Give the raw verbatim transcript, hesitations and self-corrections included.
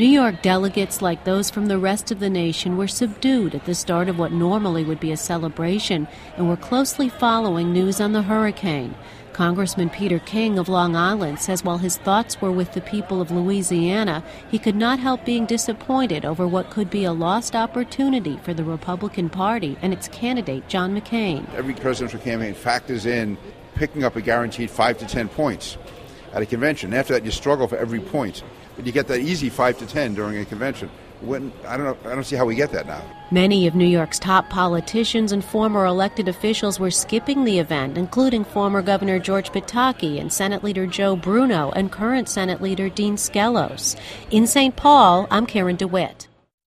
New York delegates, like those from the rest of the nation, were subdued at the start of what normally would be a celebration and were closely following news on the hurricane. Congressman Peter King of Long Island says while his thoughts were with the people of Louisiana, he could not help being disappointed over what could be a lost opportunity for the Republican Party and its candidate, John McCain. Every presidential campaign factors in picking up a guaranteed five to ten points at a convention. After that, you struggle for every point. But you get that easy five to ten during a convention. When, I don't know. I don't see how we get that now. Many of New York's top politicians and former elected officials were skipping the event, including former Governor George Pataki and Senate Leader Joe Bruno and current Senate Leader Dean Skelos. In Saint Paul, I'm Karen DeWitt.